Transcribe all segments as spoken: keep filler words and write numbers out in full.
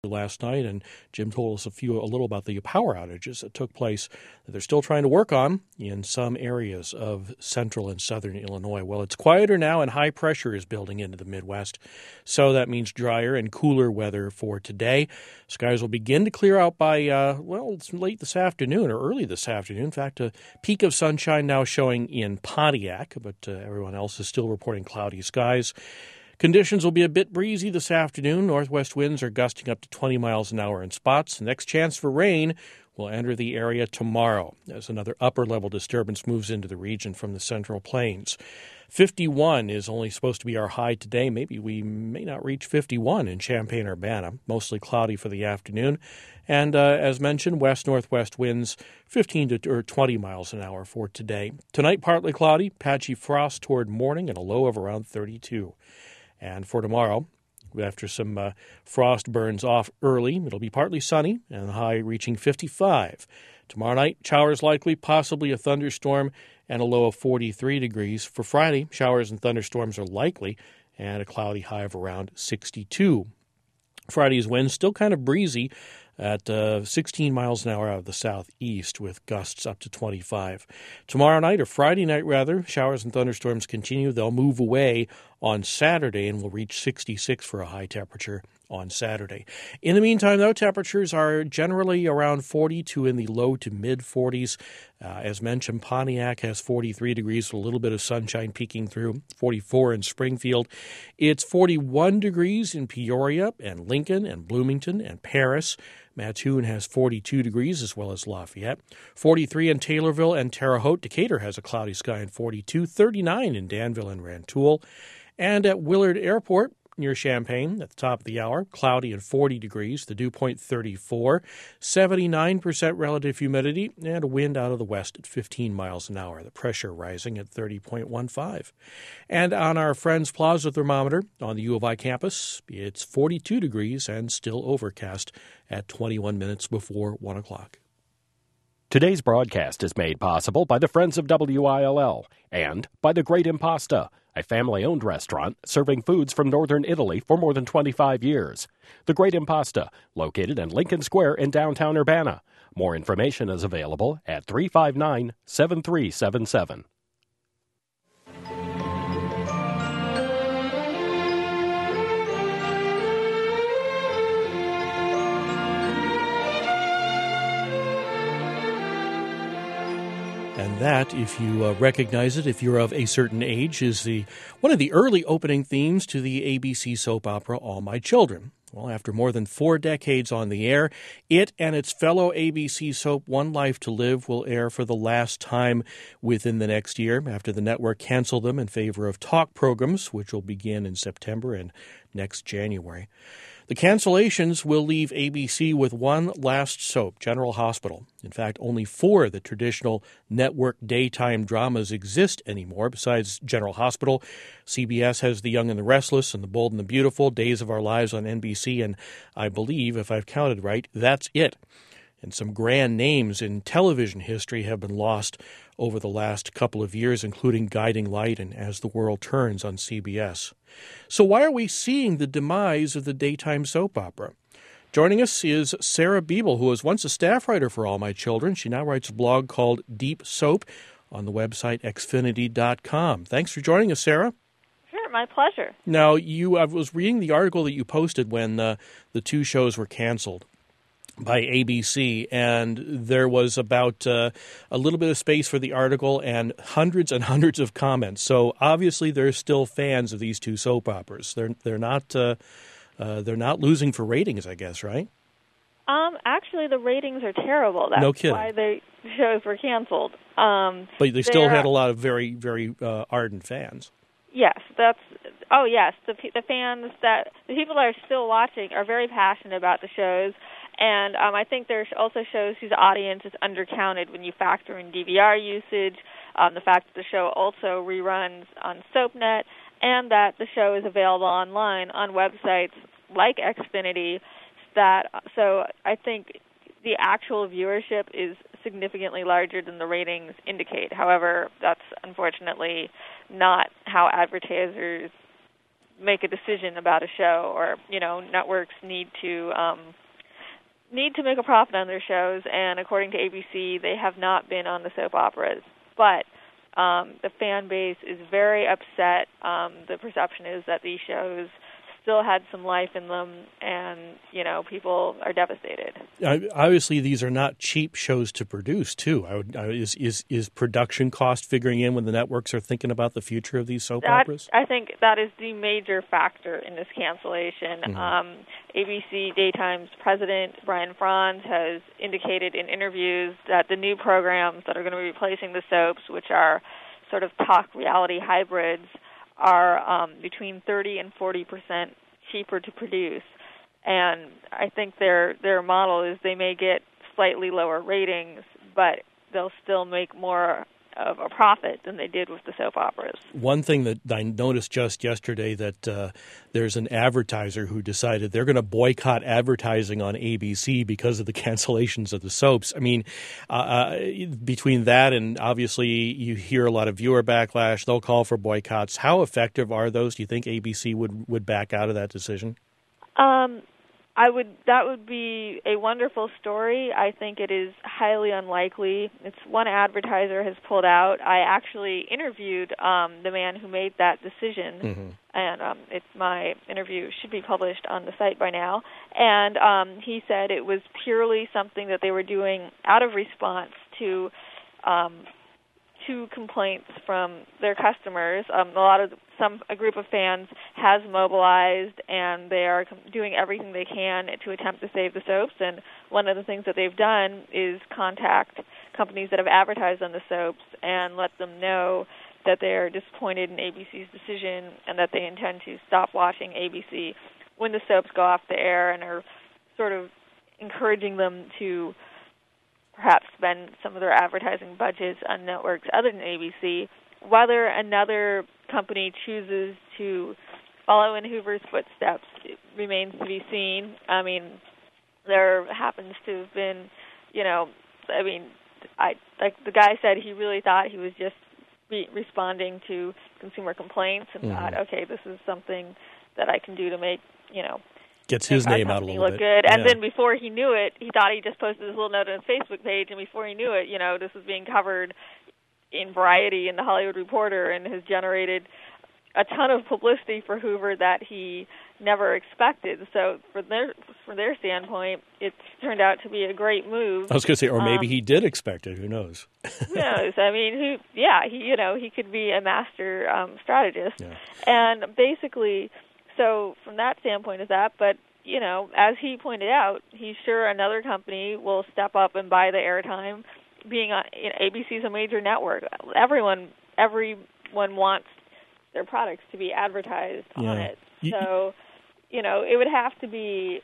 last night, and Jim told us a few a little about the power outages that took place that they're still trying to work on in some areas of central and southern Illinois. Well, it's quieter now, and high pressure is building into the Midwest, so that means drier and cooler weather for today. Skies will begin to clear out by, uh, well, it's late this afternoon or early this afternoon. In fact, a peak of sunshine now showing in Pontiac, but uh, everyone else is still reporting cloudy skies. Conditions will be a bit breezy this afternoon. Northwest winds are gusting up to twenty miles an hour in spots. The next chance for rain will enter the area tomorrow as another upper-level disturbance moves into the region from the Central Plains. fifty-one is only supposed to be our high today. Maybe we may not reach fifty-one in Champaign-Urbana. Mostly cloudy for the afternoon. And uh, as mentioned, west-northwest winds fifteen to or twenty miles an hour for today. Tonight, partly cloudy, patchy frost toward morning, and a low of around thirty-two. And for tomorrow, after some uh, frost burns off early, it'll be partly sunny and the high reaching fifty-five. Tomorrow night, showers likely, possibly a thunderstorm, and a low of forty-three degrees. For Friday, showers and thunderstorms are likely, and a cloudy high of around sixty-two. Friday's winds still kind of breezy at uh, sixteen miles an hour out of the southeast with gusts up to twenty-five. Tomorrow night, or Friday night rather, showers and thunderstorms continue. They'll move away on Saturday and will reach sixty-six for a high temperature on Saturday. In the meantime, though, temperatures are generally around forty-two in the low to mid-forties. Uh, as mentioned, Pontiac has forty-three degrees with a little bit of sunshine peeking through, forty-four in Springfield. It's forty-one degrees in Peoria and Lincoln and Bloomington and Paris. Mattoon has forty-two degrees as well as Lafayette. forty-three in Taylorville and Terre Haute. Decatur has a cloudy sky and forty-two. thirty-nine in Danville and Rantoul. And at Willard Airport, near Champaign, at the top of the hour, cloudy and forty degrees, the dew point thirty-four, seventy-nine percent relative humidity, and a wind out of the west at fifteen miles an hour, the pressure rising at thirty point one five. And on our Friends Plaza thermometer on the U of I campus, it's forty-two degrees and still overcast at twenty-one minutes before one o'clock. Today's broadcast is made possible by the Friends of W I L L and by The Great Impasta, a family-owned restaurant serving foods from northern Italy for more than twenty-five years. The Great Impasta, located in Lincoln Square in downtown Urbana. More information is available at three five nine, seven three seven seven. And that, if you uh, recognize it, if you're of a certain age, is the one of the early opening themes to the A B C soap opera All My Children. Well, after more than four decades on the air, it and its fellow A B C soap One Life to Live will air for the last time within the next year after the network canceled them in favor of talk programs, which will begin in September and next January. The cancellations will leave A B C with one last soap, General Hospital. In fact, only four of the traditional network daytime dramas exist anymore. Besides General Hospital, C B S has The Young and the Restless and The Bold and the Beautiful, Days of Our Lives on N B C, and I believe, if I've counted right, that's it. And some grand names in television history have been lost over the last couple of years, including Guiding Light and As the World Turns on C B S. So why are we seeing the demise of the daytime soap opera? Joining us is Sarah Biebel, who was once a staff writer for All My Children. She now writes a blog called Deep Soap on the website Xfinity dot com. Thanks for joining us, Sarah. Sure, my pleasure. Now, you I was reading the article that you posted when uh, the two shows were canceled by A B C, and there was about uh, a little bit of space for the article and hundreds and hundreds of comments. So obviously, there's still fans of these two soap operas. They're they're not uh, uh, they're not losing for ratings, I guess, right? Um, actually, the ratings are terrible. That's no kidding. why the shows were canceled. Um, but they still had a lot of very very uh, ardent fans. Yes, that's. Oh, yes, the the fans that the people that are still watching are very passionate about the shows. And um, I think there also shows whose audience is undercounted when you factor in D V R usage, um, the fact that the show also reruns on SoapNet, and that the show is available online on websites like Xfinity. That so I think the actual viewership is significantly larger than the ratings indicate. However, that's unfortunately not how advertisers make a decision about a show, or you know, networks need to um, need to make a profit on their shows. And according to A B C, they have not been on the soap operas, but um, the fan base is very upset. Um, the perception is that these shows still had some life in them, and, you know, people are devastated. Obviously, these are not cheap shows to produce, too. I would, is, is is production cost figuring in when the networks are thinking about the future of these soap that, operas? I think that is the major factor in this cancellation. Mm-hmm. Um, A B C Daytime's president, Brian Franz, has indicated in interviews that the new programs that are going to be replacing the soaps, which are sort of talk reality hybrids, are um, between thirty and forty percent cheaper to produce. And I think their their model is they may get slightly lower ratings, but they'll still make more of a profit than they did with the soap operas. One thing that I noticed just yesterday, that uh, there's an advertiser who decided they're going to boycott advertising on A B C because of the cancellations of the soaps. I mean, uh, uh, between that and obviously you hear a lot of viewer backlash, they'll call for boycotts. How effective are those? Do you think A B C would, would back out of that decision? Um, I would. That would be a wonderful story. I think it is highly unlikely. It's one advertiser has pulled out. I actually interviewed um, the man who made that decision, mm-hmm. and um, it's my interview should be published on the site by now. And um, he said it was purely something that they were doing out of response to um, to complaints from their customers. Um, a lot of some a group of fans has mobilized, and they are doing everything they can to attempt to save the soaps. And one of the things that they've done is contact companies that have advertised on the soaps and let them know that they are disappointed in A B C's decision and that they intend to stop watching A B C when the soaps go off the air, and are sort of encouraging them to perhaps spend some of their advertising budgets on networks other than A B C. Whether another company chooses to follow in Hoover's footsteps remains to be seen. I mean, there happens to have been, you know, I mean, I like the guy said he really thought he was just be responding to consumer complaints and mm-hmm. thought, okay, this is something that I can do to make, you know, gets his name out a little look bit. Good. And yeah. then before he knew it, he thought he just posted this little note on his Facebook page, and before he knew it, you know, this was being covered in Variety and The Hollywood Reporter, and has generated a ton of publicity for Hoover that he never expected. So for their from their standpoint, it's turned out to be a great move. I was going to say, or maybe um, he did expect it. Who knows? Who knows? I mean, who? Yeah, he you know he could be a master um, strategist, yeah. And basically. So from that standpoint is that, but, you know, as he pointed out, he's sure another company will step up and buy the airtime. Being on, you know, A B C is a major network. Everyone, everyone wants their products to be advertised yeah. on it. So, you know, it would have to be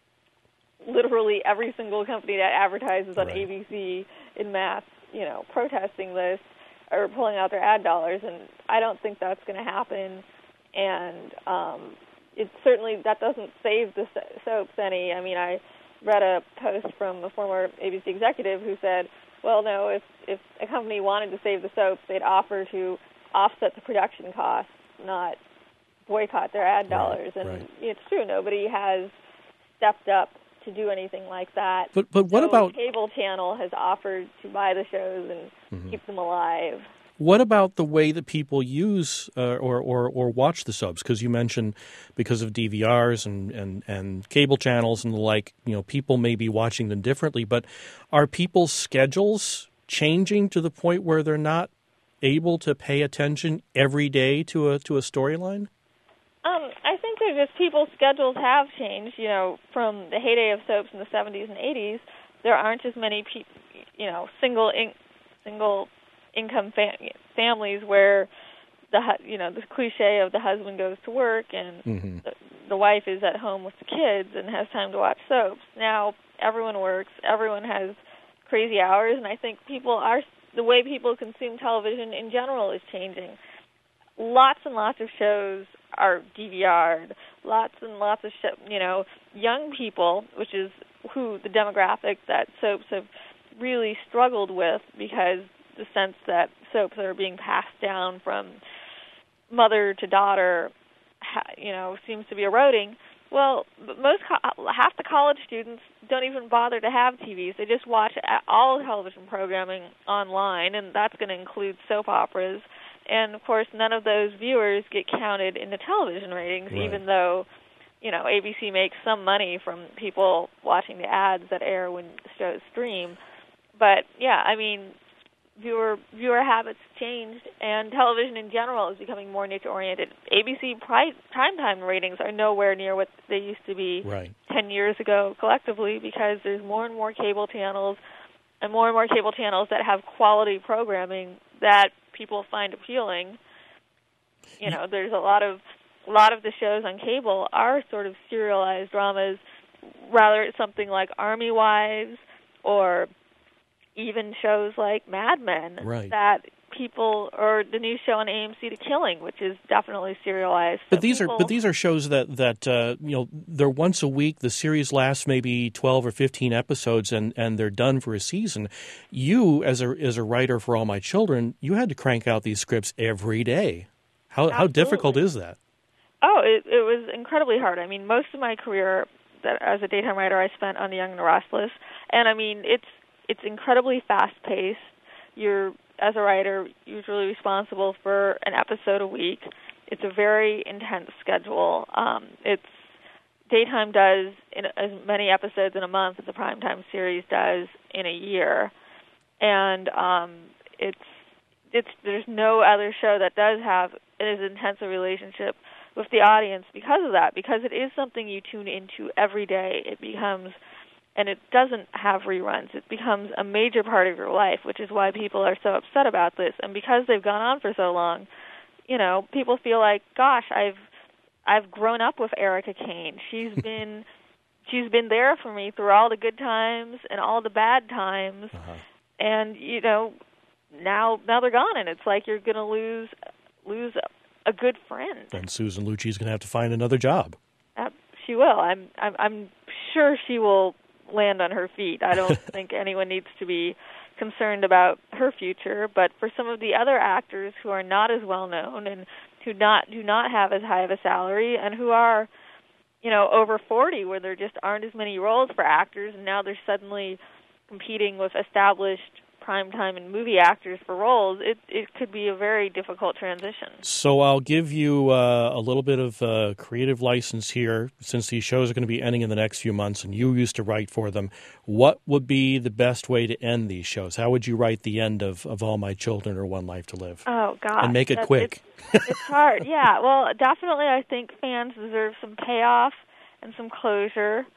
literally every single company that advertises on right. A B C in mass, you know, protesting this or pulling out their ad dollars, and I don't think that's going to happen. And um, it certainly, that doesn't save the soaps any. I mean, I read a post from a former A B C executive who said, well, no, if, if a company wanted to save the soaps, they'd offer to offset the production costs, not boycott their ad dollars. Right, and right. It's true, nobody has stepped up to do anything like that. But but what no about... cable channel has offered to buy the shows and mm-hmm. keep them alive. What about the way that people use uh, or, or, or watch the soaps? Because you mentioned because of D V Rs and, and, and cable channels and the like, you know, people may be watching them differently. But are people's schedules changing to the point where they're not able to pay attention every day to a to a storyline? Um, I think that just people's schedules have changed. You know, from the heyday of soaps in the seventies and eighties, there aren't as many people, you know, single in, single. income fam- families where the you know the cliche of the husband goes to work and mm-hmm. the, the wife is at home with the kids and has time to watch soaps. Now everyone works, everyone has crazy hours, and I think people are the way people consume television in general is changing. Lots and lots of shows are D V R'd. Lots and lots of show, you know young people, which is who the demographic that soaps have really struggled with, because the sense that soaps are being passed down from mother to daughter you know, seems to be eroding. Well, most half the college students don't even bother to have T Vs. They just watch all television programming online, and that's going to include soap operas. And, of course, none of those viewers get counted in the television ratings, right. even though, you know, A B C makes some money from people watching the ads that air when shows stream. But, yeah, I mean, viewer viewer habits changed, and television in general is becoming more niche-oriented. A B C pri- primetime ratings are nowhere near what they used to be right. ten years ago collectively, because there's more and more cable channels and more and more cable channels that have quality programming that people find appealing. You know, there's a lot of a lot of the shows on cable are sort of serialized dramas. Rather, it's something like Army Wives or even shows like Mad Men right. that people, or the new show on A M C, The Killing, which is definitely serialized. But so these people, are but these are shows that that uh, you know, they're once a week. The series lasts maybe twelve or fifteen episodes, and, and they're done for a season. You, as a as a writer for All My Children, you had to crank out these scripts every day. How Absolutely. how difficult is that? Oh, it, it was incredibly hard. I mean, most of my career that, as a daytime writer, I spent on The Young and the Restless, and I mean, it's it's incredibly fast-paced. You're, as a writer, usually responsible for an episode a week. It's a very intense schedule. Um, it's daytime does in as many episodes in a month as a primetime series does in a year, and um, it's it's there's no other show that does have as intense a relationship with the audience because of that. Because it is something you tune into every day. It becomes And it doesn't have reruns. It becomes a major part of your life, which is why people are so upset about this. And because they've gone on for so long, you know, people feel like, gosh, I've I've grown up with Erica Kane. She's been she's been there for me through all the good times and all the bad times. Uh-huh. And you know, now now they're gone, and it's like you're going to lose lose a, a good friend. And Susan Lucci's going to have to find another job. Uh, she will. I'm I'm, I'm sure she will land on her feet. I don't think anyone needs to be concerned about her future, but for some of the other actors who are not as well known and who not do not have as high of a salary and who are, you know, over forty, where there just aren't as many roles for actors, and now they're suddenly competing with established primetime and movie actors for roles, it it could be a very difficult transition. So I'll give you uh, a little bit of uh, creative license here, since these shows are going to be ending in the next few months, and you used to write for them. What would be the best way to end these shows? How would you write the end of, of All My Children or One Life to Live? Oh, God. And make it That's, quick. It's, it's hard, yeah. Well, definitely I think fans deserve some payoff and some closure.